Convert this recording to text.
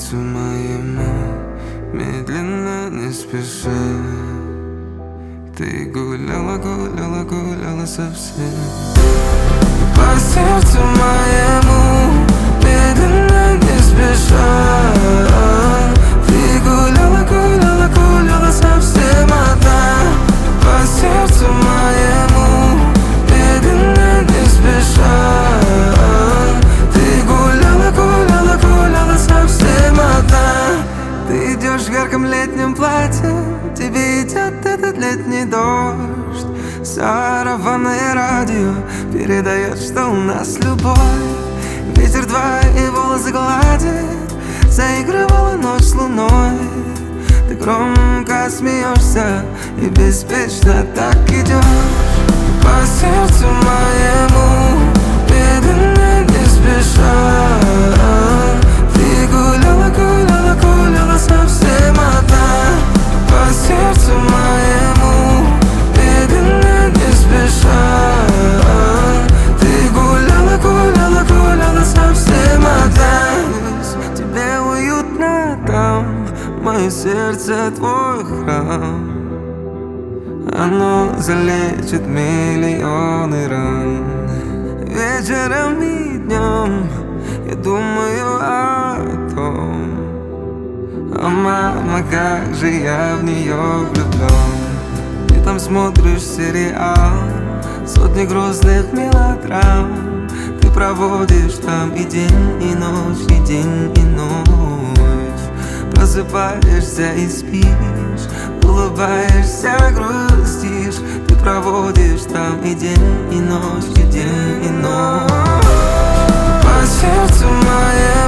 сердцу моему, медленно, не спеша. Ты гуляла, гуляла, гуляла совсем. По сердцу моему, медленно, не спеша. Ты гуляла, гуляла, гуляла совсем одна. По сердцу моему, медленно, не спеша. Ты гуляла, гуляла, гуляла совсем одна. Ты идешь в ярком летнем платье, тебе идет этот летний дождь. Сарафанное радио передает, что у нас любовь. Ветер твои волосы гладит, заигрывала ночь с луной. Ты громко смеешься и беспечно так идешь. По сердцу моему, медленно, не спеша. Ты гуляла, гуляла, гуляла совсем одна. По сердцу моему, медленно, не спеша. Ты гуляла, гуляла, гуляла совсем одна. Тебе уютно там, мое сердце твой храм. Оно залечит миллионы ран. Вечером и днем я думаю о том. О, мама, как же я в нее влюблен. Ты там смотришь сериал, сотни грустных мелодрам. Ты проводишь там и день, и ночь, и день, и ночь. Просыпаешься и спишь, улыбаешься, грустишь. Ты проводишь там и день, и ночь, и день, и ночь. По сердцу моему,